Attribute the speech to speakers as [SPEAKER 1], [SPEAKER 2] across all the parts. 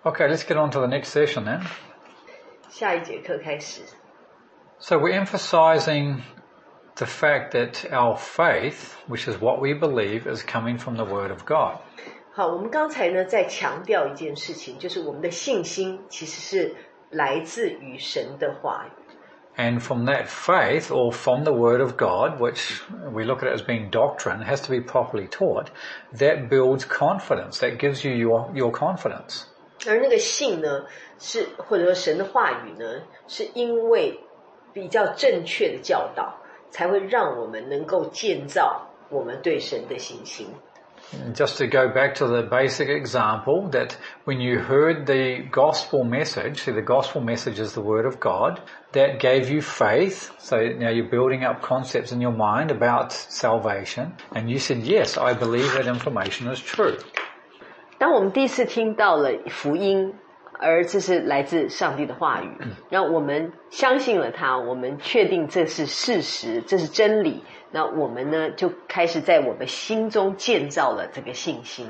[SPEAKER 1] Okay, let's get on to the next session then.
[SPEAKER 2] 下一节课开始。
[SPEAKER 1] So we're emphasizing the fact that our faith, which is what we believe, is coming from the Word of God.
[SPEAKER 2] 好，我们刚才呢在强调一件事情，就是我们的信心其实是来自于神的话语。
[SPEAKER 1] And from that faith, or from the Word of God, which we look at it as being doctrine, has to be properly taught, that builds confidence, that gives you your confidence.
[SPEAKER 2] 而那个信呢，是或者说神的话语呢，是因为比较正确的教导，才会让我们能够建造我们对神的信心。
[SPEAKER 1] Just to go back to the basic example, that when you heard the gospel message, see the gospel message is the Word of God, that gave you faith, so now you're building up concepts in your mind about salvation, and you said, yes, I believe that information is true.
[SPEAKER 2] 当我们第一次听到了福音，而这是来自上帝的话语，让我们相信了它，我们确定这是事实，这是真理，那我们呢就开始在我们心中建造了这个信心。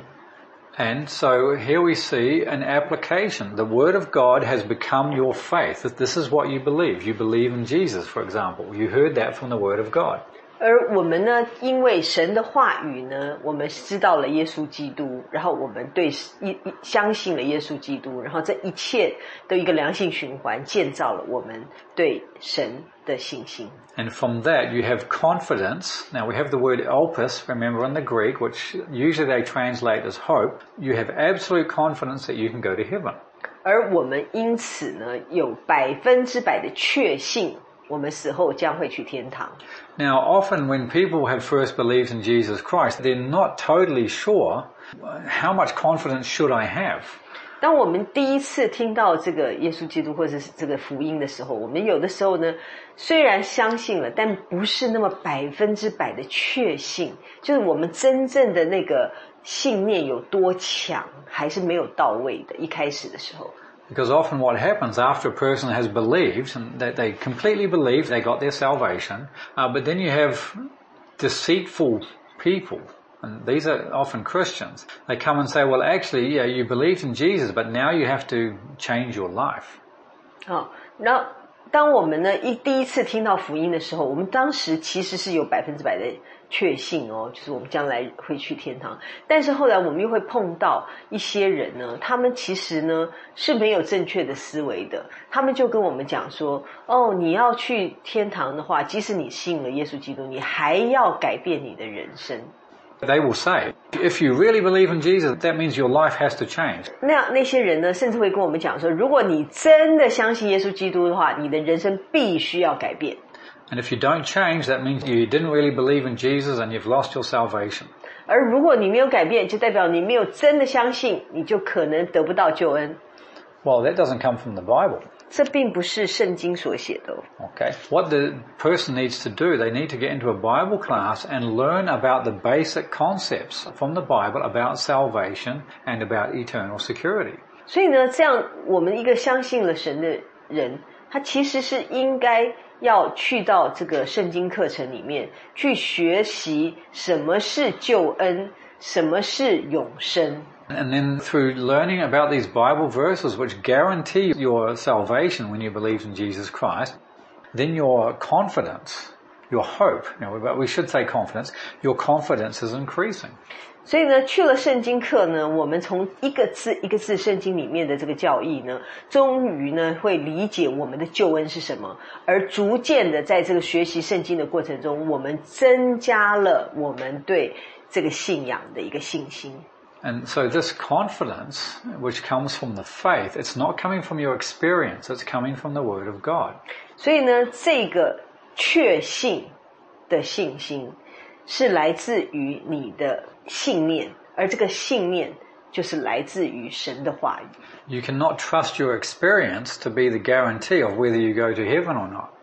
[SPEAKER 1] And so here we see an application. The Word of God has become your faith. This is what you believe. You believe in Jesus, for example. You heard that from the Word of God.
[SPEAKER 2] 而我们呢，因为神的话语呢，我们知道了耶稣基督，然后我们相信了耶稣基督，然后这一切的一个良性循环，建造了我们对神的信心。
[SPEAKER 1] And from that you have confidence. Now we have the word elpis, remember in the Greek, which usually they translate as hope. You have absolute confidence that you can go to heaven.
[SPEAKER 2] 而我们因此呢，有100%的确信，我们死后将会去天堂。
[SPEAKER 1] Now often when people have first believed in Jesus Christ, they're not totally sure how much confidence should I have.
[SPEAKER 2] 当我们第一次听到这个耶稣基督或者是这个福音的时候，我们有的时候呢，虽然相信了，但不是那么100%的确信，就是我们真正的那个信念有多强，还是没有到位的，一开始的时候。
[SPEAKER 1] Because often what happens after a person has believed, and they completely believe they got their salvation, but then you have deceitful people, and these are often Christians. They come and say, well actually, yeah, you believed in Jesus, but now you have to change your life.
[SPEAKER 2] 好，然后当我们呢第一次听到福音的时候，我们当时其实是有100%的确信哦，就是我们将来会去天堂。但是后来我们又会碰到一些人呢，他们其实呢是没有正确的思维的，他们就跟我们讲说，哦，你要去天堂的话，即使你信了耶稣基督，你还要改变你的人生。
[SPEAKER 1] They will say, if you really believe in Jesus, that means your life has to change.
[SPEAKER 2] 那些人呢，甚至会跟我们讲说，如果你真的相信耶稣基督的话，你的人生必须要改变。
[SPEAKER 1] And if you don't change, that means you didn't really believe in Jesus and you've lost your salvation.
[SPEAKER 2] 而如果你没有改变，就代表你没有真的相信，你就可能得不到救恩。
[SPEAKER 1] Well, that doesn't come from the Bible.
[SPEAKER 2] 这并不是圣经所写的。
[SPEAKER 1] Okay. What the person needs to do, they need to get into a Bible class and learn about the basic concepts from the Bible about salvation and about eternal security.
[SPEAKER 2] 所以呢，这样我们一个相信了神的人，他其实是应该要去到这个圣经课程里面去学习什么是救恩，什么是永生。
[SPEAKER 1] And then through learning about these Bible verses which guarantee your salvation when you believe in Jesus Christ, then your confidence, your hope, but we should say confidence, your confidence is increasing.
[SPEAKER 2] 所以呢，去了圣经课呢，我们从一个字一个字圣经里面的这个教义呢，终于呢会理解我们的救恩是什么，而逐渐的在这个学习圣经的过程中，我们增加了我们对这个信仰的一个信心。
[SPEAKER 1] And so this confidence, which comes from the faith, it's not coming from your experience, it's coming from the Word of God.
[SPEAKER 2] 所以呢，这个确信的信心是来自于你的信念，而这个信念就是来自于神的话语。
[SPEAKER 1] You cannot trust your experience to be the guarantee of whether you go to heaven or not.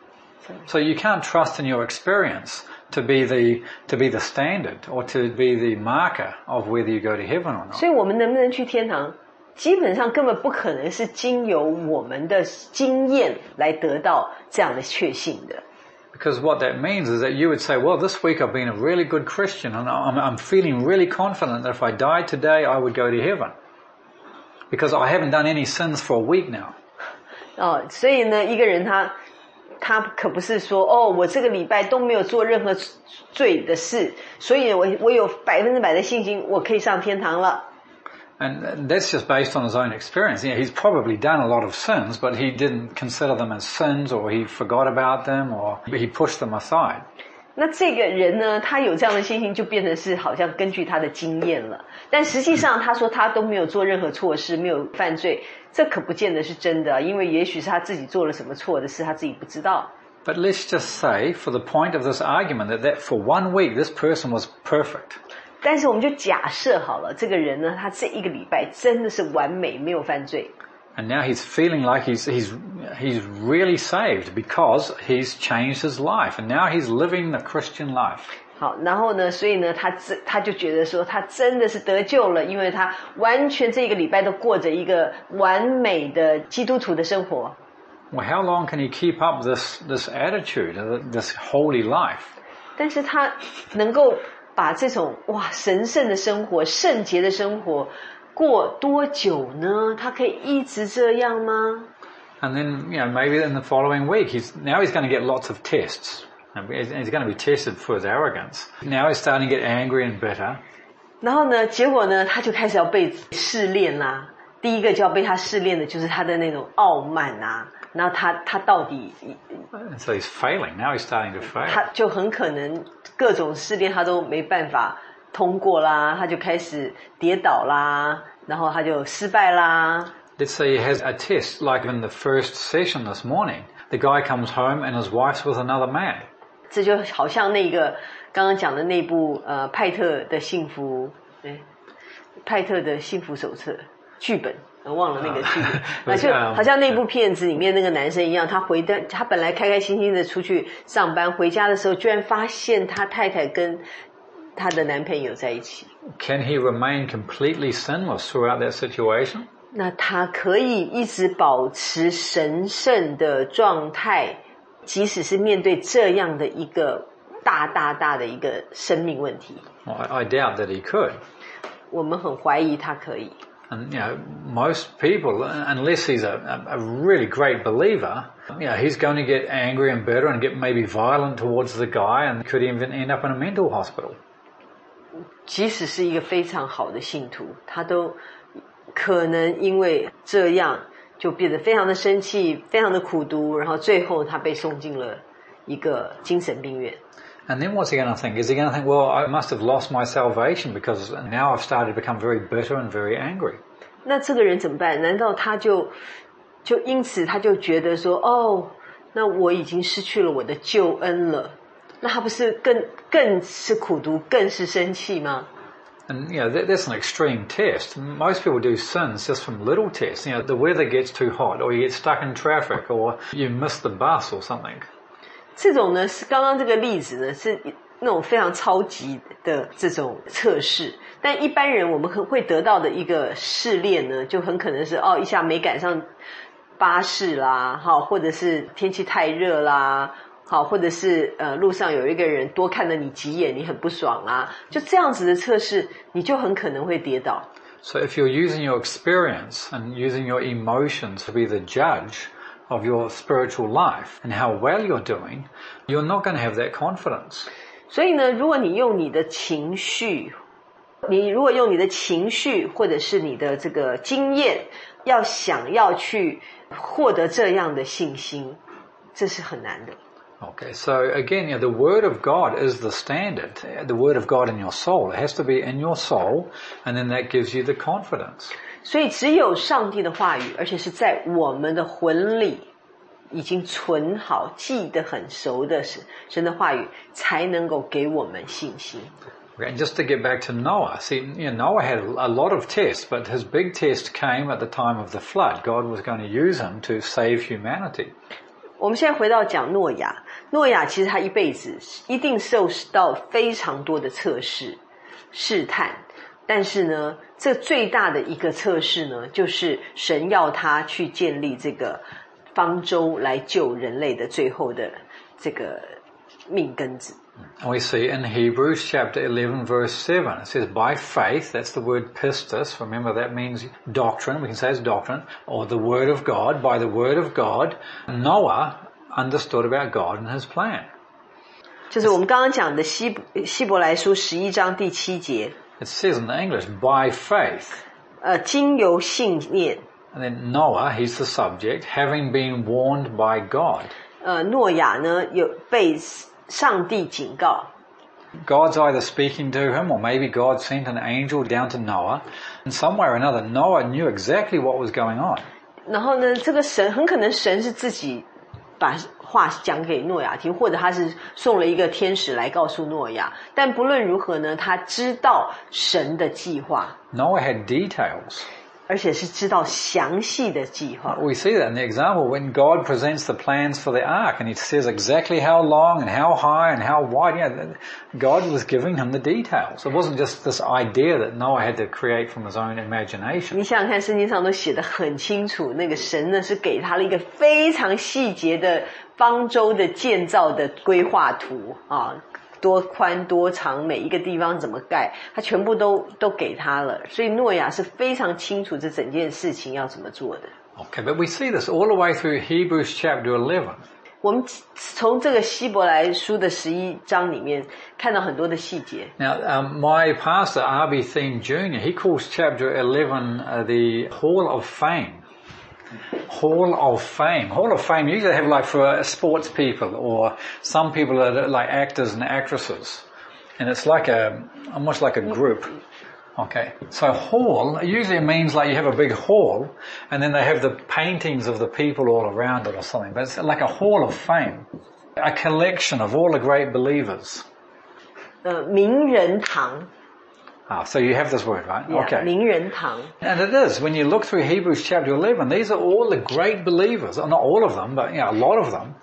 [SPEAKER 1] So you can't trust in your experience to be the standard or to be the marker of whether you go to heaven or not.
[SPEAKER 2] 所以我们能不能去天堂，基本上根本不可能是经由我们的经验来得到这样的确信的。
[SPEAKER 1] Because what that means is that you would say, well, this week I've been a really good Christian and I'm feeling really confident that if I died today I would go to heaven. because I haven't done any sins for a week now.
[SPEAKER 2] 所以呢，一个人他可不是说我这个礼拜都没有做任何罪的事，所以我有100%的信心，我可以上天堂了。
[SPEAKER 1] And that's just based on his own experience. He's probably done a lot of sins, but he didn't consider them as sins, or he forgot about them, or he pushed them aside.
[SPEAKER 2] 那这个人呢，他有这样的信心，就变成是好像根据他的经验了。但实际上，他说他都没有做任何错事，没有犯罪，这可不见得是真的，因为也许是他自己做了什么错的事，他自己不知道。
[SPEAKER 1] But let's just say, for the point of this argument, that for 1 week this person was perfect.
[SPEAKER 2] 但是我们就假设好了，这个人呢，他这一个礼拜真的是完美，没有犯罪。
[SPEAKER 1] And now he's feeling like he's really saved because he's changed his life, and now he's living the Christian life.
[SPEAKER 2] 好，然后呢，所以呢，他就觉得说，他真的是得救了，因为他完全这一个礼拜都过着一个完美的基督徒的生活。
[SPEAKER 1] Well, how long can he keep up this attitude, this holy life?
[SPEAKER 2] 但是他能够把这种神圣的生活、圣洁的生活过多久呢？他可以一直这样吗？
[SPEAKER 1] And then, maybe in the following week, he's going to get lots of tests. And he's going to be tested for his arrogance. Now he's starting to get angry and bitter.
[SPEAKER 2] 然后呢，结果呢，他就开始要被试炼啦。第一个就要被他试炼的就是他的那种傲慢啊。然后他到底
[SPEAKER 1] So he's failing. Now he's starting to fail.
[SPEAKER 2] 他就很可能各种试炼他都没办法通过啦，他就开始跌倒啦，然后他就失败啦。
[SPEAKER 1] Let's say he has a test, like in the first session this morning. The guy comes home and his wife's with another man.
[SPEAKER 2] 这就好像那个刚刚讲的那部派特的幸福手册剧本，忘了那个剧本，就好像那部片子里面那个男生一样，他本来开开心心的出去上班，回家的时候居然发现他太太跟他的男朋友在一起。
[SPEAKER 1] Can he remain completely sinless throughout that situation?
[SPEAKER 2] 那他可以一直保持神圣的状态，即使是面对这样的一个大的一个生命问题。
[SPEAKER 1] I doubt that he could.
[SPEAKER 2] 我们很怀疑他可以。
[SPEAKER 1] And most people, unless he's a really great believer, he's going to get angry and bitter and get maybe violent towards the guy and could even end up in a mental hospital.
[SPEAKER 2] 即使是一个非常好的信徒，他都可能因为这样就变得非常的生气，非常的苦毒，然后最后他被送进了一个精神病院。
[SPEAKER 1] And then what's he going to think? Is he going to think, well, I must have lost my salvation because now I've started to become very bitter and very angry?
[SPEAKER 2] 那这个人怎么办？难道他就因此他就觉得说，那我已经失去了我的救恩了？那他不是更是苦毒，更是生气吗？
[SPEAKER 1] And, that's an extreme test. Most people do sins just from little tests. The weather gets too hot, or you get stuck in traffic, or you miss the bus or something.
[SPEAKER 2] 这种呢是刚刚这个例子呢是那种非常超级的这种测试，但一般人我们会得到的一个试炼呢，就很可能是一下没赶上巴士啦，或者是天气太热啦，或者是路上有一个人多看了你几眼，你很不爽啦，就这样子的测试，你就很可能会跌倒。
[SPEAKER 1] So if you're using your experience and using your emotions to be the judge of your spiritual life and how well you're doing, you're not going to have that confidence.
[SPEAKER 2] 所以呢，如果你用你的情绪或者是你的这个经验，想要去获得这样的信心，这是很难的。
[SPEAKER 1] Okay, so again, the Word of God is the standard. The Word of God in your soul. It has to be in your soul, and then that gives you the confidence.
[SPEAKER 2] 所以只有上帝的话语，而且是在我们的魂里已经存好、记得很熟的神的话语，才能够给我们信心。
[SPEAKER 1] Okay, and just to get back to Noah, see, Noah had a lot of tests, but his big test came at the time of the flood. God was going to use him to save humanity.
[SPEAKER 2] 我们现在回到讲诺亚，诺亚其实他一辈子一定受到非常多的试探，但是呢，这最大的一个测试呢，就是神要他去建立这个方舟来救人类的最后的这个命根子。
[SPEAKER 1] And we see in Hebrews chapter 11 verse 7, it says, by faith, that's the word pistis, remember that means doctrine, we can say it's doctrine, or the word of God, by the word of God, Noah understood about God and his plan.
[SPEAKER 2] 就是我们刚刚讲的希伯来书11章第7节。
[SPEAKER 1] It says in English, by faith.
[SPEAKER 2] 经由信念。
[SPEAKER 1] And then Noah, he's the subject, having been warned by God.
[SPEAKER 2] 诺亚呢有被上帝警告。
[SPEAKER 1] God's either speaking to him or maybe God sent an angel down to Noah. In some way or another, Noah knew exactly what was going on.
[SPEAKER 2] 然后呢，这个神很可能神是自己把话讲给诺亚听，或者他是送了一个天使来告诉诺亚。但不论如何呢，他知道神的计划。
[SPEAKER 1] Noah had details.
[SPEAKER 2] 而且是知道详细的计划。
[SPEAKER 1] We see that in the example when God presents the plans for the ark and he says exactly how long and how high and how wide. You know, God was giving him the details. It wasn't just this idea that Noah had to create from his own imagination.
[SPEAKER 2] 你想想看，圣经上都写得很清楚，那个神呢是给他了一个非常细节的方舟的建造的规划图啊。多宽多长，每一个地方怎么盖，他全部都给他了，所以诺亚是非常清楚这整件事情要怎么做的。
[SPEAKER 1] Okay, but we see this all the way through Hebrews chapter 11.
[SPEAKER 2] 我们从这个希伯来书的11章里面看到很多的细节。
[SPEAKER 1] Now, my pastor R.B. Thiem Jr. he calls chapter 11 the Hall of Fame. Hall of Fame. Hall of Fame usually they have like for sports people or some people are like actors and actresses. And it's like almost like a group. Okay. So hall usually means like you have a big hall and then they have the paintings of the people all around it or something. But it's like a hall of fame. A collection of all the great believers.
[SPEAKER 2] 名人堂。
[SPEAKER 1] So you have this word, right?
[SPEAKER 2] Yeah,
[SPEAKER 1] okay.
[SPEAKER 2] 名人堂.
[SPEAKER 1] And it is. When you look through Hebrews chapter 11, these are all the great believers. Not all of them, but a lot of them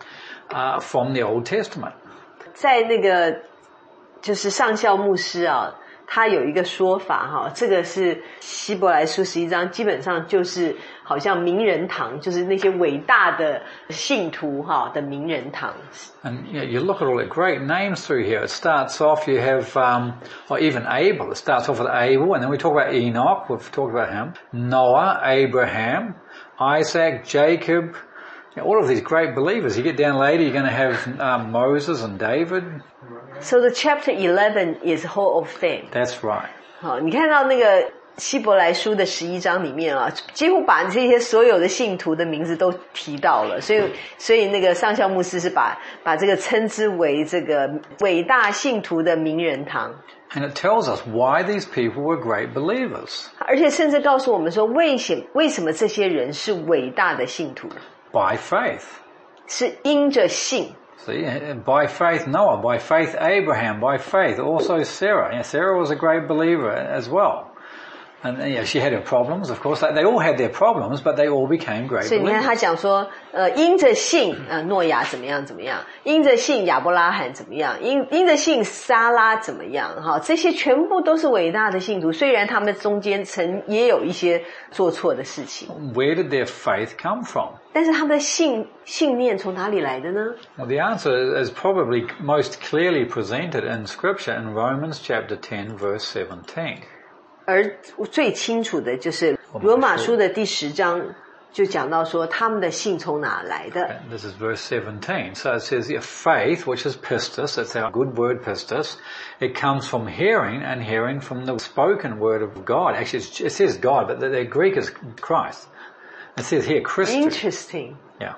[SPEAKER 1] from the Old Testament.
[SPEAKER 2] 在那个就是上校牧师啊，他有一个说法哈，这个是希伯来书11章，基本上就是好像名人堂，就是那些伟大的信徒哈的名人堂。
[SPEAKER 1] And you look at all the great names through here. It starts off, you have, or even Abel. It starts off with Abel, and then we talk about Enoch. We've talked about him. Noah, Abraham, Isaac, Jacob. All of these great believers. You get down later, you're going to have Moses and David.
[SPEAKER 2] So the chapter 11 is Hall of Fame.
[SPEAKER 1] That's right.
[SPEAKER 2] 好，你看到那个希伯来书的11章里面啊，几乎把这些所有的信徒的名字都提到了，所以那个上校牧师是把这个称之为这个伟大信徒的名人堂。
[SPEAKER 1] And it tells us why these people were great believers.
[SPEAKER 2] 而且甚至告诉我们说，为什么这些人是伟大的信徒
[SPEAKER 1] By faith.
[SPEAKER 2] 是因着信。
[SPEAKER 1] See, by faith Noah, by faith Abraham, by faith also Sarah. Sarah was a great believer as well. And she had her problems, of course. They all had their problems, but they all became great believers.
[SPEAKER 2] 所以你看他讲说，因着信，诺亚怎么样怎么样，因着信亚伯拉罕怎么样，因着信撒拉怎么样，哈，这些全部都是伟大的信徒。虽然他们中间也有一些做错的事情。
[SPEAKER 1] Where did their faith come from?
[SPEAKER 2] 但是他们的信念从哪里来的呢？
[SPEAKER 1] Well, the answer is probably most clearly presented in Scripture in Romans chapter 10, verse 17.
[SPEAKER 2] 而最清楚的就是罗马书的第10章就讲到说他们的信从哪来的。
[SPEAKER 1] This is verse 17. So it says, faith, which is pistis, that's our good word pistis, it comes from hearing and hearing from the spoken word of God. Actually, it says God, but the Greek is Christ. It says here, Christ.
[SPEAKER 2] Interesting.
[SPEAKER 1] Yeah.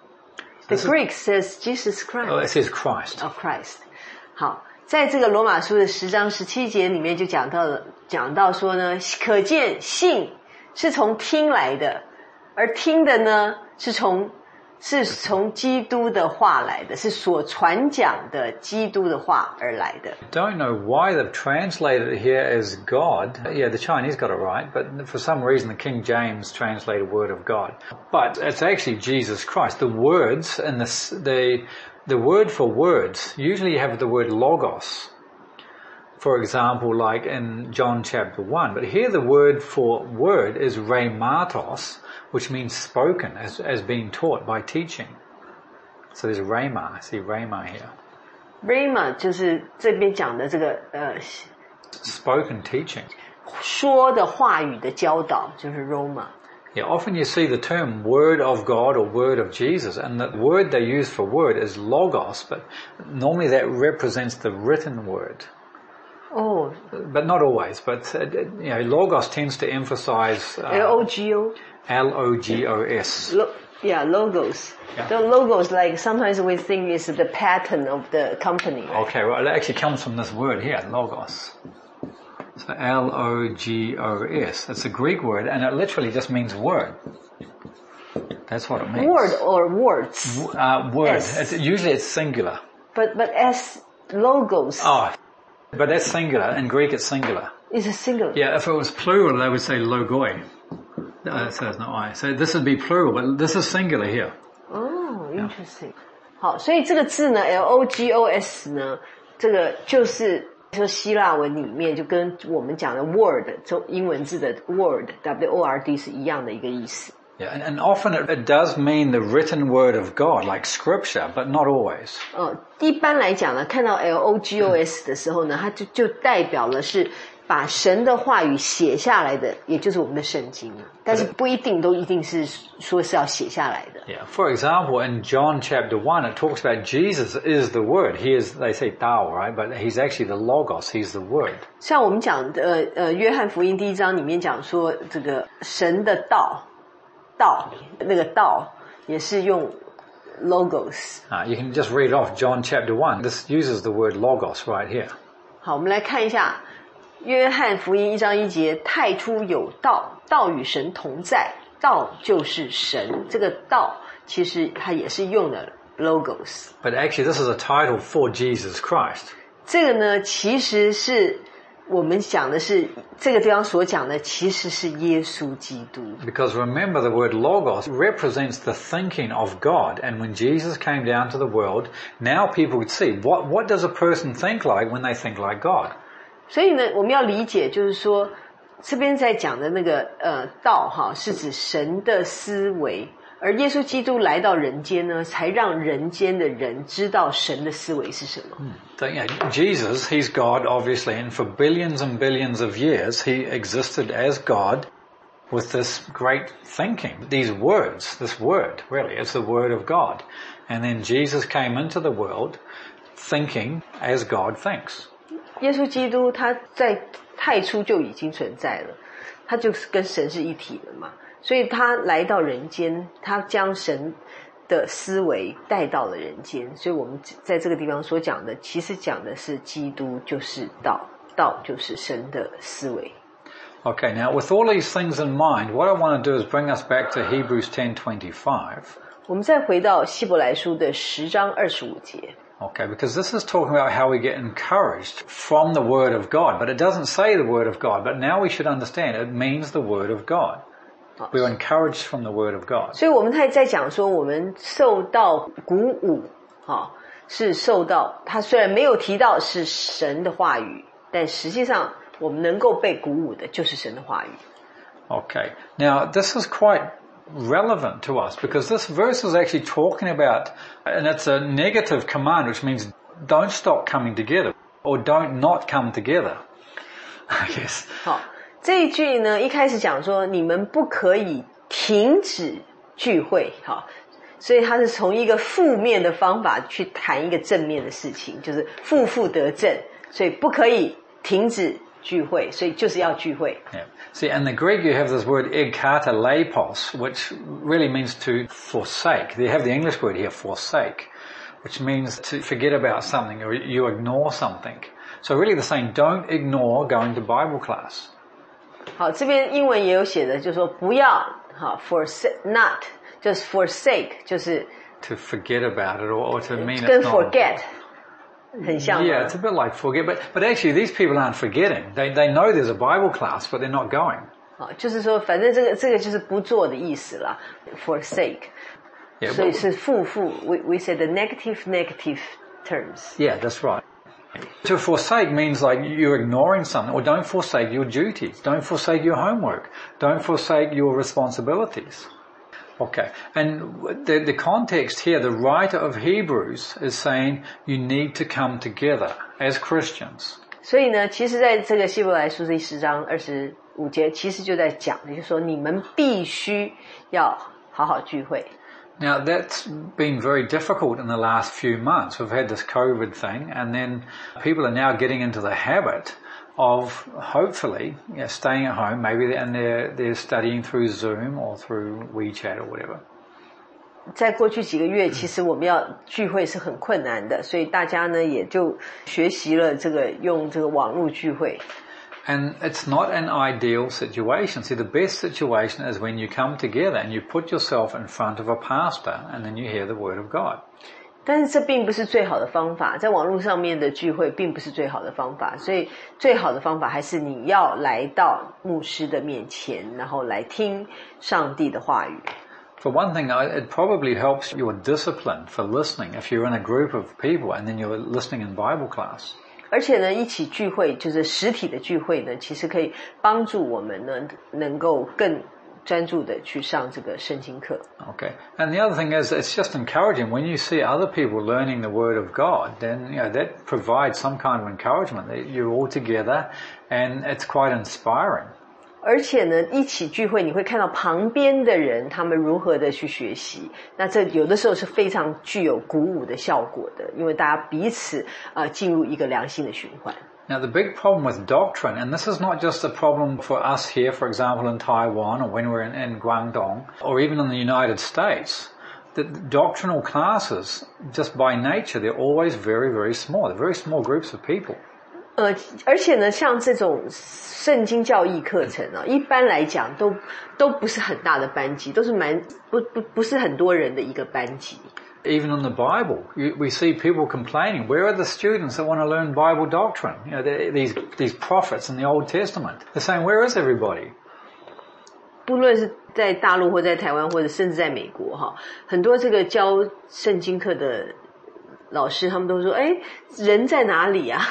[SPEAKER 2] The Greek says Jesus Christ.
[SPEAKER 1] Oh, it says Christ.
[SPEAKER 2] Oh, Christ. 好，在这个罗马书的10章17节里面就讲到说呢，可见信是从听来的，而听的呢是从基督的话来的，是所传讲的基督的话而来的。
[SPEAKER 1] Don't know why they've translated it here as God. Yeah, the Chinese got it right, but for some reason the King James translated word of God. But it's actually Jesus Christ. The words and the word for words, usually you have the word logos. For example, like in John chapter 1. But here the word for word is rhematos, which means spoken, as being taught by teaching. So there's rhema. I see rhema here.
[SPEAKER 2] Rhema 就是这边讲的这个
[SPEAKER 1] spoken teaching.
[SPEAKER 2] 说的话语的教导，就是 Rhema。
[SPEAKER 1] Yeah, often you see the term word of God or word of Jesus, and the word they use for word is logos, but normally that represents the written word.
[SPEAKER 2] Oh.
[SPEAKER 1] But not always, but logos tends to emphasize
[SPEAKER 2] L-O-G-O.
[SPEAKER 1] L-O-G-O-S.
[SPEAKER 2] Logos. Yeah. The logos, like sometimes we think is the pattern of the company. Right?
[SPEAKER 1] Okay, well it actually comes from this word here, logos. So L-O-G-O-S. It's a Greek word and it literally just means word. That's what it means.
[SPEAKER 2] Word or words?
[SPEAKER 1] Word. Usually it's singular.
[SPEAKER 2] But as logos.
[SPEAKER 1] Oh, but that's singular. In Greek it's singular.
[SPEAKER 2] It's a singular.
[SPEAKER 1] Yeah, if it was plural they would say logoi. So there's no I. So this would be plural, but this is singular here.
[SPEAKER 2] Oh, interesting. 好，所以这个字呢 ，L-O-G-O-S 呢，这个就是说希腊文里面就跟我们讲的 word 中英文字的 word W-O-R-D 是一样的一个意思。
[SPEAKER 1] Yeah, and often it does mean the written word of God, like scripture, but not always.
[SPEAKER 2] 一般来讲呢，看到 L-O-G-O-S 的时候呢，它就代表了是把神的话语写下来的，也就是我们的圣经啊。但是不一定是说是要写下来的。
[SPEAKER 1] Yeah. For example, in John chapter 1, it talks about Jesus is the Word. He is, they say Tao, right? But he's actually the Logos. He's the Word.
[SPEAKER 2] 像我们讲的约翰福音第1章里面讲说，这个神的道那个道也是用 Logos.
[SPEAKER 1] You can just read off John chapter 1. This uses the word Logos right here.
[SPEAKER 2] 好，我们来看一下约翰福音1章1节，太初有道，道与神同在，道就是神。这个道其实它也是用的 logos。
[SPEAKER 1] But actually this is a title for Jesus Christ.
[SPEAKER 2] 这个呢其实是我们讲的是这个地方所讲的其实是耶稣基督。
[SPEAKER 1] Because remember the word logos represents the thinking of God, and when Jesus came down to the world, now people would see what does a person think like when they think like God.
[SPEAKER 2] 所以呢我们要理解就是说这边在讲的那个道哈是指神的思维，而耶稣基督来到人间呢才让人间的人知道神的思维是什么。
[SPEAKER 1] So, Jesus, he's God obviously, and for billions and billions of years he existed as God with this great thinking, these words, this word really, it's the word of God. And then Jesus came into the world thinking as God thinks.
[SPEAKER 2] 耶稣基督他在太初就已经存在了，他就是跟神是一体的嘛，所以他来到人间，他将神的思维带到了人间，所以我们在这个地方所讲的其实讲的是基督就是道，道就是神的思维。
[SPEAKER 1] Okay, now with all these things in mind, what I want to do is bring us back to Hebrews 10:25.
[SPEAKER 2] 我们再回到希伯来书的10章25节。
[SPEAKER 1] Okay, because this is talking about how we get encouraged from the Word of God, but it doesn't say the Word of God, but now we should understand it means the Word of God. We are encouraged from the Word of God.
[SPEAKER 2] 所以我们在讲说我们受到鼓舞，是受到，他虽然没有提到是神的话语，但实际上我们能够被鼓舞的就是神的话语。
[SPEAKER 1] Okay, now this is quite relevant to us because this verse is actually talking about, and it's a negative command, which means don't stop coming together or don't not come together, I guess.
[SPEAKER 2] 好，这一句呢一开始讲说你们不可以停止聚会，好，所以它是从一个负面的方法去谈一个正面的事情，就是负得正，所以不可以停止聚会，所以就是要聚会。
[SPEAKER 1] Yeah. See, in the Greek you have this word egkata lepos, which really means to forsake. You have the English word here, forsake, which means to forget about something or you ignore something. So really they're saying don't ignore going to Bible class.
[SPEAKER 2] 好，这边英文也有写的，就是说不要forsake not 就是 forsake 就是
[SPEAKER 1] to forget about it or to mean it's
[SPEAKER 2] 跟
[SPEAKER 1] not.
[SPEAKER 2] forget 很像。
[SPEAKER 1] Yeah, it's a bit like forget, but actually these people aren't forgetting. They know there's a Bible class, but they're not going.
[SPEAKER 2] 好，就是说反正这个就是不做的意思啦 forsake.
[SPEAKER 1] Yeah,
[SPEAKER 2] 所以是负 we say the negative terms.
[SPEAKER 1] Yeah, that's right. To forsake means like you're ignoring something, or don't forsake your duties, don't forsake your homework, don't forsake your responsibilities. Okay, and the context here, the writer of Hebrews is saying you need to come together as Christians.
[SPEAKER 2] 所以呢，其实在这个希伯来书第10章25节，其实就在讲的，就是说你们必须要好好聚会。
[SPEAKER 1] Now that's been very difficult in the last few months. We've had this COVID thing, and then people are now getting into the habit of hopefully staying at home, maybe and they're studying through Zoom or through WeChat or whatever.
[SPEAKER 2] 在过去几个月，其实我们要聚会是很困难的，所以大家呢也就学习了这个用这个网络聚会。
[SPEAKER 1] And it's not an ideal situation. See, the best situation is when you come together and you put yourself in front of a pastor and then you hear the word of God.
[SPEAKER 2] 但是这并不是最好的方法，在网络上面的聚会并不是最好的方法，所以最好的方法还是你要来到牧师的面前，然后来听上帝的话语。
[SPEAKER 1] For one thing, it probably helps your discipline for listening if you're in a group of people and then you're listening in Bible class.
[SPEAKER 2] 而且呢，一起聚会就是实体的聚会呢，其实可以帮助我们呢，能够更专注的去上这个圣经课。
[SPEAKER 1] Okay. And the other thing is, it's just encouraging. When you see other people learning the Word of God, then, that provides some kind of encouragement that you're all together and it's quite inspiring.
[SPEAKER 2] 而且呢，一起聚会你会看到旁边的人他们如何的去学习，那这有的时候是非常具有鼓舞的效果的，因为大家彼此进入一个良性的循环。
[SPEAKER 1] Now the big problem with doctrine, and this is not just a problem for us here, for example in Taiwan or when we're in Guangdong or even in the United States, the doctrinal classes, just by nature, they're always very, very small. They're very small groups of people.
[SPEAKER 2] 而且呢，像这种圣经教义课程啊，一般来讲都不是很大的班级，都是不是很多人的一个班级。
[SPEAKER 1] Even in the Bible, we see people complaining, where are the students that want to learn Bible doctrine? These prophets in the Old Testament. They're saying, where is everybody?
[SPEAKER 2] 不论是在大陆或在台湾或者甚至在美国哈，很多这个教圣经课的老师他们都说，人在哪里啊？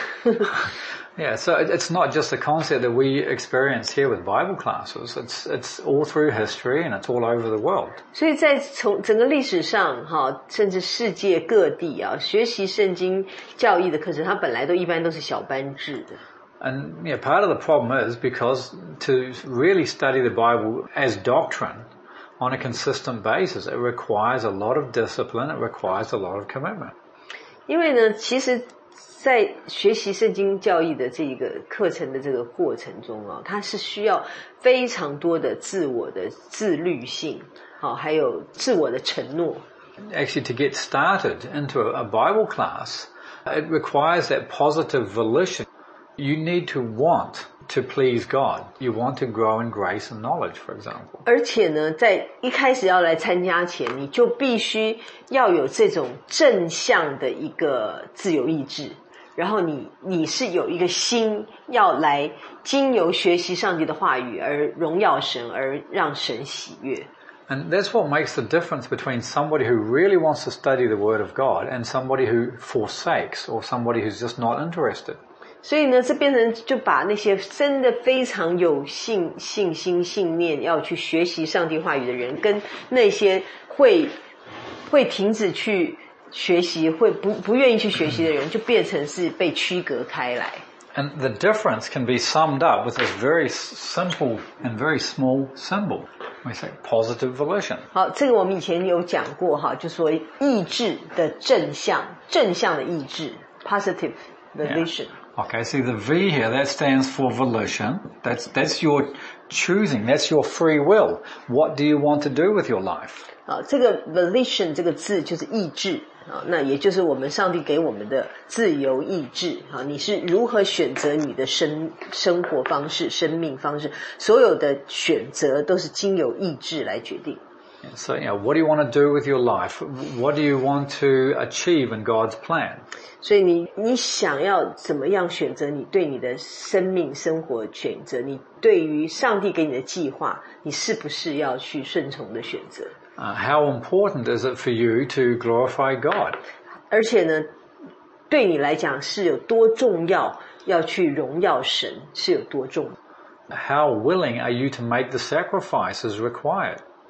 [SPEAKER 1] Yeah, so it's not just a concept that we experience here with Bible classes. It's all through history and it's all over the world.
[SPEAKER 2] 所以在从整个历史上哈，甚至世界各地啊，学习圣经教义的课程，它本来一般都是小班制的。
[SPEAKER 1] And part of the problem is because to really study the Bible as doctrine on a consistent basis, it requires a lot of discipline, it requires a lot of commitment.
[SPEAKER 2] 因为呢，其实在学习圣经教义的这个课程的这个过程中啊，它是需要非常多的自我的自律性，还有自我的承诺。
[SPEAKER 1] Actually, to get started into a Bible class, it requires that positive volition. You need to want to please God. You want to grow in grace and knowledge, for example.
[SPEAKER 2] 而且呢，在一开始要来参加前，你就必须要有这种正向的一个自由意志，然后你是有一个心要来经由学习上帝的话语而荣耀神，而让神喜悦。
[SPEAKER 1] And that's what makes the difference between somebody who really wants to study the Word of God and somebody who forsakes or somebody who's just not interested.
[SPEAKER 2] 所以呢，这变成就把那些真的非常有信心、信念要去学习上帝话语的人，跟那些会停止去学习、会不愿意去学习的人，就变成是被区隔开来。
[SPEAKER 1] And the difference can be summed up with this very simple and very small symbol. We say positive volition.
[SPEAKER 2] 好，这个我们以前有讲过哈，就说意志的正向的意志 ，positive volition。
[SPEAKER 1] Okay, see the V here, that stands for volition. That's your choosing. That's your free will. What do you want to do with your life?
[SPEAKER 2] 这个 volition 这个字就是意志那也就是我们上帝给我们的自由意志你是如何选择你的生活方式、生命方式，所有的选择都是经由意志来决定。
[SPEAKER 1] So, what do you want to do with your life? What do you want to achieve in God's plan?
[SPEAKER 2] 所以你想要怎么样选择你对你的生命生活选择，你对于上帝给你的计划，你是不是要去顺从的选择
[SPEAKER 1] ？How important is it for you to glorify God?
[SPEAKER 2] 而且呢，对你来讲是有多重要，要去荣耀神是有多重要。
[SPEAKER 1] How willing are you to make the sacrifices required?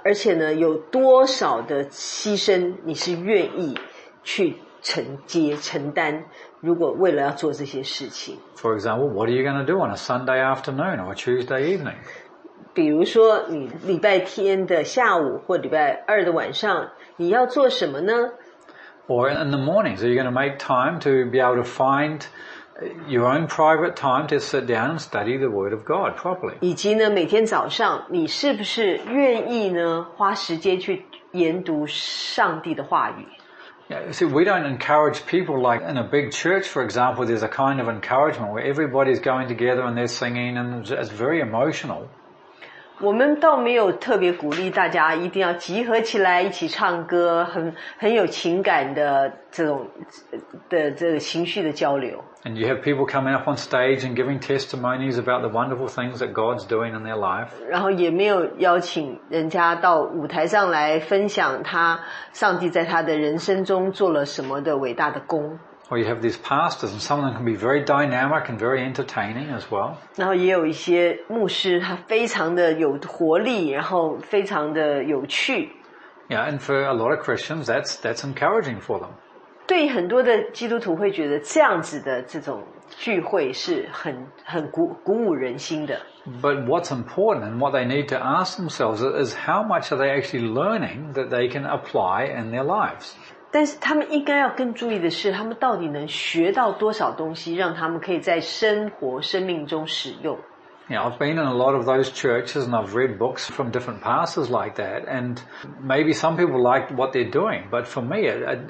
[SPEAKER 2] 而且呢，有多少的牺牲你是愿意去承担，如果为了要做这些事情。
[SPEAKER 1] For example, what are you going to do on a Sunday afternoon or a Tuesday evening?
[SPEAKER 2] 比如说你礼拜天的下午或礼拜二的晚上，你要做什么呢？
[SPEAKER 1] Or in the mornings, are you going to make time to be able to find your own private time to sit down and study the Word of God properly?
[SPEAKER 2] 以及呢，每天早上你是不是愿意呢花时间去研读上帝的话语？
[SPEAKER 1] Yeah, see, we don't encourage people like in a big church, for example, there's a kind of encouragement where everybody's going together and they're singing and it's very emotional.
[SPEAKER 2] 我们倒没有特别鼓励大家一定要集合起来一起唱歌，很有情感的这个情绪的交流。
[SPEAKER 1] And you have people coming up on stage and giving testimonies about the wonderful things that God's doing in their life.
[SPEAKER 2] 然后也没有邀请人家到舞台上来分享上帝在他的人生中做了什么的伟大的功。
[SPEAKER 1] Or you have these pastors and some of them can be very dynamic and very entertaining as well.
[SPEAKER 2] 然后也有一些牧师，他非常的有活力，然后非常的有趣。
[SPEAKER 1] Yeah, and for a lot of Christians, that's encouraging for them.
[SPEAKER 2] 对很多的基督徒会觉得这样子的这种聚会是很鼓舞人心的。
[SPEAKER 1] But what's important and what they need to ask themselves is how much are they actually learning that they can apply in their lives?
[SPEAKER 2] 但是他们应该要更注意的是，他们到底能学到多少东西，让他们可以在生命中使用。
[SPEAKER 1] Yeah, I've been in a lot of those churches and I've read books from different pastors like that, and maybe some people like what they're doing, but for me,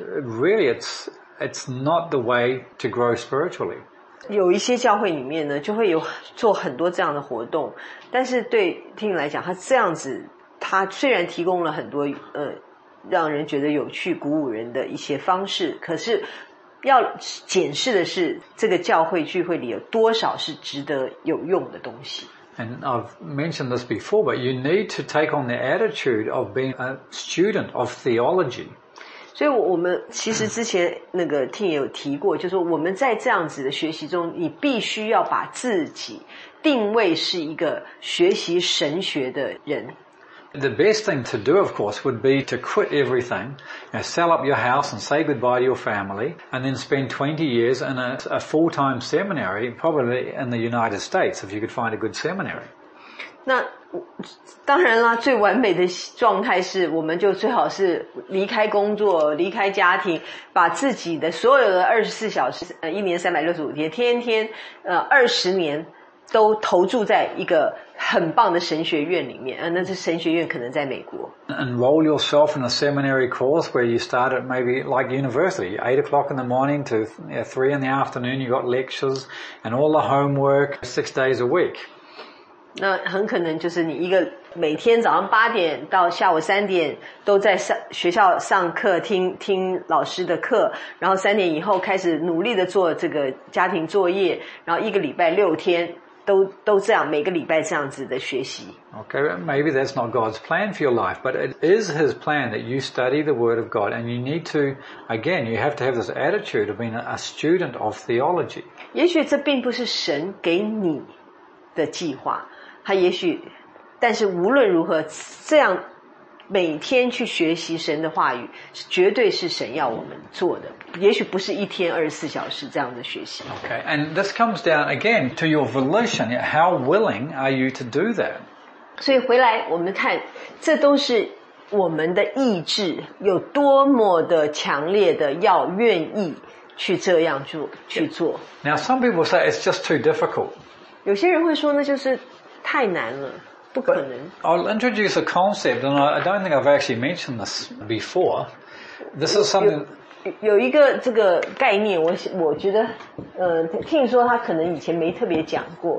[SPEAKER 1] it's not the way to grow spiritually.
[SPEAKER 2] 有一些教会里面呢，就会有做很多这样的活动，但是对听你来讲，他这样子，他虽然提供了很多让人觉得有趣、鼓舞人的一些方式，可是要检视的是，这个教会聚会里有多少是值得有用的东西。
[SPEAKER 1] And I've mentioned this before, but you need to take on the attitude of being a student of theology.
[SPEAKER 2] 所以我们其实之前那个听也有提过，就是说我们在这样子的学习中，你必须要把自己定位是一个学习神学的人。
[SPEAKER 1] The best thing to do, of course, would be to quit everything, sell up your house and say goodbye to your family, and then spend 20 years in a full-time seminary, probably in the United States, if you could find a good seminary.
[SPEAKER 2] 那当然啦，最完美的状态是，我们就最好是离开工作，离开家庭，把自己的所有的24小时，一年365天，天天20年都投注在一个很棒的神学院里面。那这神学院可能在美国。
[SPEAKER 1] Enroll yourself in a seminary course where you start at maybe like university, 8 o'clock in the morning to 3 in the afternoon. You got lectures and all the homework 6 days a week.
[SPEAKER 2] 那很可能就是你一个每天早上8点到下午3点都在学校上课，听老师的课，然后3点以后开始努力的做这个家庭作业，然后一个礼拜6天都这样，每个礼拜这样子的学习。
[SPEAKER 1] Okay, maybe that's not God's plan for your life, but it is His plan that you study the Word of God, and you need to, again, you have to have this attitude of being a student of theology.
[SPEAKER 2] 也许这并不是神给你的计划，他也许，但是无论如何，这样每天去学习神的话语，绝对是神要我们做的。也许不是一天24小时这样的学习。
[SPEAKER 1] Okay, and this comes down again to your volition. How willing are you to do that?
[SPEAKER 2] 所以回来我们看，这都是我们的意志有多么的强烈的要愿意去这样去做。
[SPEAKER 1] Now, some people say it's just too difficult.
[SPEAKER 2] 有些人会说那就是太难了，不可能。
[SPEAKER 1] I'll introduce a concept, and I don't think I've actually mentioned this before. This is something.
[SPEAKER 2] 有一个这个概念，我觉得，听说他可能以前没特别讲过。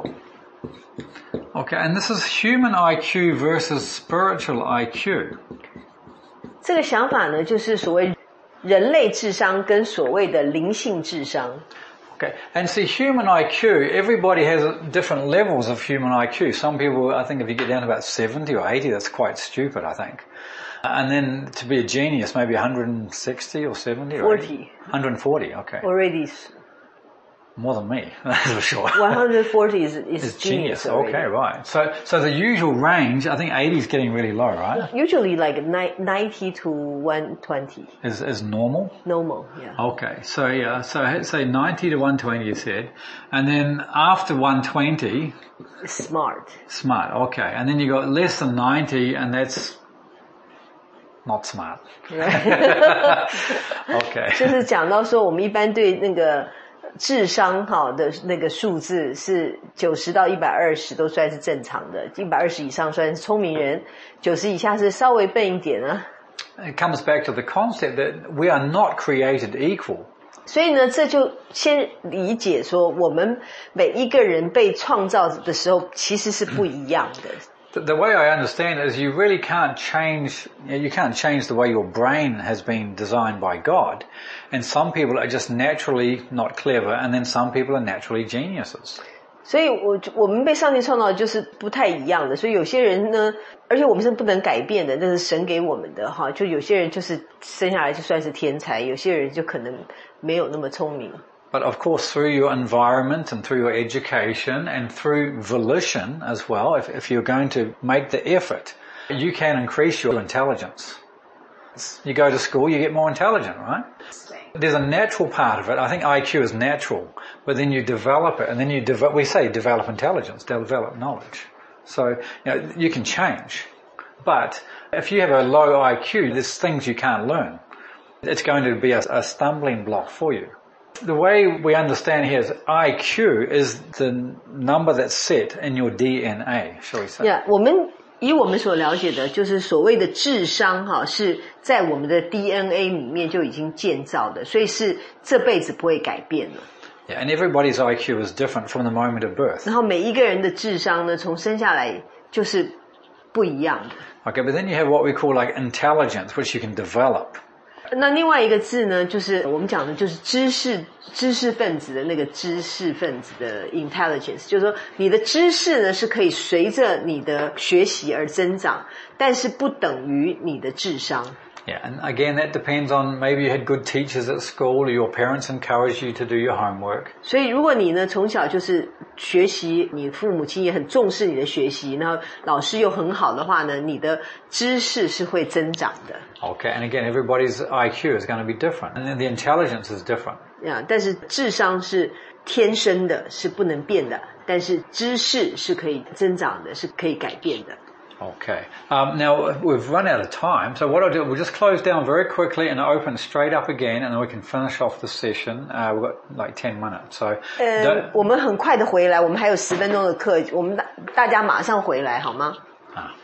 [SPEAKER 1] Okay, and this is human IQ versus spiritual IQ.
[SPEAKER 2] 这个想法呢，就是所谓人类智商跟所谓的灵性智商。
[SPEAKER 1] Okay, and see, human IQ, everybody has different levels of human IQ. Some people, I think if you get down to about 70 or 80, that's quite stupid, I think. And then to be a genius, maybe 160 or 70 or
[SPEAKER 2] 40.
[SPEAKER 1] 140, okay.
[SPEAKER 2] Already.
[SPEAKER 1] More than me, that's for sure.
[SPEAKER 2] 140 is genius.
[SPEAKER 1] Okay, right. So the usual range, I think 80 is getting really low, right?
[SPEAKER 2] Usually like 90 to 120.
[SPEAKER 1] Is normal?
[SPEAKER 2] Normal, yeah.
[SPEAKER 1] Okay, so yeah, so say 90 to 120 you said. And then after 120...
[SPEAKER 2] Smart,
[SPEAKER 1] okay. And then you got less than 90 and that's not smart.
[SPEAKER 2] Right.
[SPEAKER 1] Okay.
[SPEAKER 2] 就是讲到说我们一般对那个智商的那个数字是90到120都算是正常的，120以上算是聪明人，90以下是稍微笨一点啊。
[SPEAKER 1] It comes back to the concept that we are not created equal.
[SPEAKER 2] 所以呢，这就先理解说，我们每一个人被创造的时候其实是不一样的。
[SPEAKER 1] The way I understand it is you really can't change the way your brain has been designed by God. And some people are just naturally not clever, and then some people are naturally geniuses.
[SPEAKER 2] 所以我们被上帝创造的就是不太一样的，所以有些人呢，而且我们是不能改变的，这是神给我们的哈。就有些人就是生下来就算是天才，有些人就可能没有那么聪明。
[SPEAKER 1] But of course, through your environment and through your education and through volition as well, if you're going to make the effort, you can increase your intelligence. You go to school, you get more intelligent, right? There's a natural part of it. I think IQ is natural, but then you develop it, and then we say develop intelligence, develop knowledge. So, you can change. But if you have a low IQ, there's things you can't learn. It's going to be a stumbling block for you. The way we understand here is IQ is the number that's set in your DNA, shall we say?
[SPEAKER 2] Yeah, 以我们所了解的，就是所谓的智商是在我们的 DNA 里面就已经建造的，所以是这辈子不会改变的。
[SPEAKER 1] Yeah, and everybody's IQ is different from the moment of birth.
[SPEAKER 2] 然后每一个人的智商呢，从生下来就是不一样的。
[SPEAKER 1] Okay, but then you have what we call like intelligence, which you can develop.
[SPEAKER 2] 那另外一个字呢，就是我们讲的就是知识分子的那个知识分子的 intelligence， 就是说你的知识呢是可以随着你的学习而增长，但是不等于你的智商。
[SPEAKER 1] Yeah, and again that depends on maybe you had good teachers at school or your parents encouraged you to do your homework.
[SPEAKER 2] 所以如果你呢从小就是学习，你父母亲也很重视你的学习，然后老师又很好的话呢，你的知识是会增长的。
[SPEAKER 1] Okay, and again everybody's IQ is going to be different and the intelligence is different.
[SPEAKER 2] 但是智商是天生的，是不能变的，但是知识是可以增长的，是可以改变的。
[SPEAKER 1] Okay. Now, we've run out of time, so what I'll do, we'll just close down very quickly and open straight up again, and then we can finish off the session. We've got like 10 minutes, so...
[SPEAKER 2] 我们很快的回来，我们还有10分钟的课，我们大家马上回来，好吗？